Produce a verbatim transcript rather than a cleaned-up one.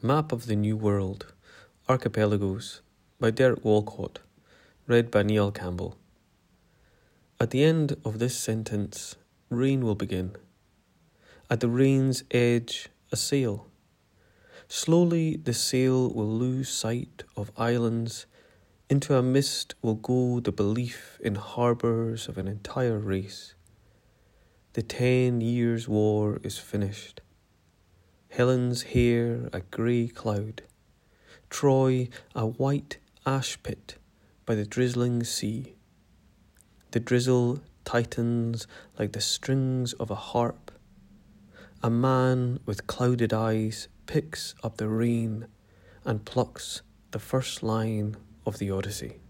Map of the New World, Archipelagos, by Derek Walcott, read by Neil Campbell. At the end of this sentence, rain will begin. At the rain's edge, a sail. Slowly the sail will lose sight of islands. Into a mist will go the belief in harbours of an entire race. The ten years' war is finished. Helen's hair a grey cloud. Troy a white ash pit by the drizzling sea. The drizzle tightens like the strings of a harp. A man with clouded eyes picks up the rain and plucks the first line of the Odyssey.